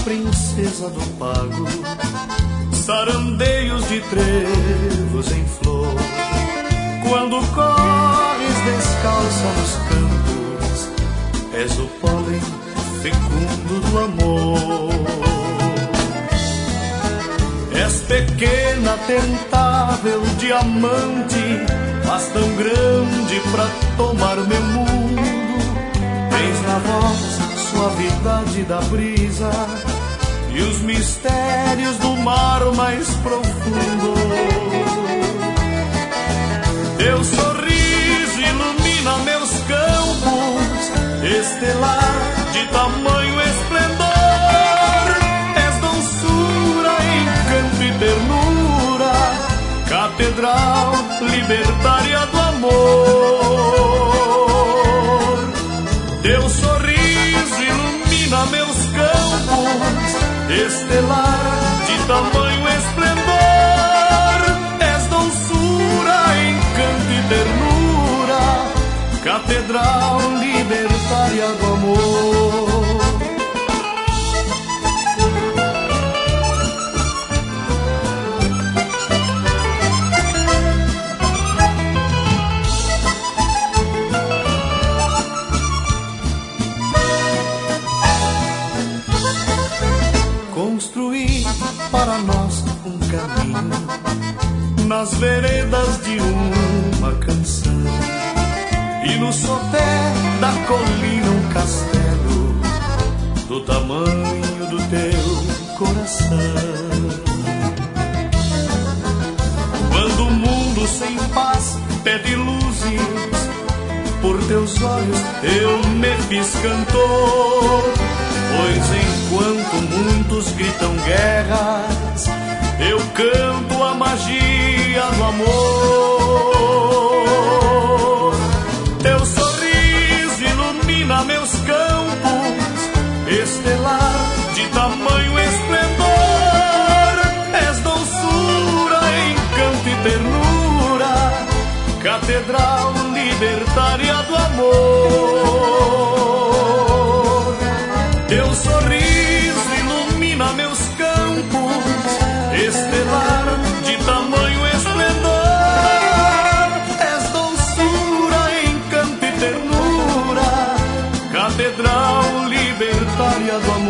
princesa do pago, sarandeios de trevos em flor. Quando corres descalça nos campos, és o pólen fecundo do amor. És pequena, tentável, diamante, mas tão grande pra tomar meu mundo. Tens na voz suavidade da brisa e os mistérios do mar mais profundo. Teu sorriso ilumina meus campos, estelar de tamanho esplendor. És doçura, encanto e ternura, catedral libertária do amor. Teu sorriso ilumina meus campos, estelar de tamanho esplendor. És doçura, encanto e ternura, catedral libertária do amor. Construí para nós um caminho nas veredas de uma canção, e no sopé da colina um castelo do tamanho do teu coração. Quando o mundo sem paz pede luzes, por teus olhos eu me fiz cantor. Pois enquanto muitos gritam guerras, eu canto a magia do amor. Teu sorriso ilumina meus campos, estelar de tamanho esplendor. És doçura, encanto e ternura, catedral libertária do amor. Teu sorriso ilumina meus campos, estelar de tamanho esplendor. És doçura, encanto e ternura, catedral libertária do amor.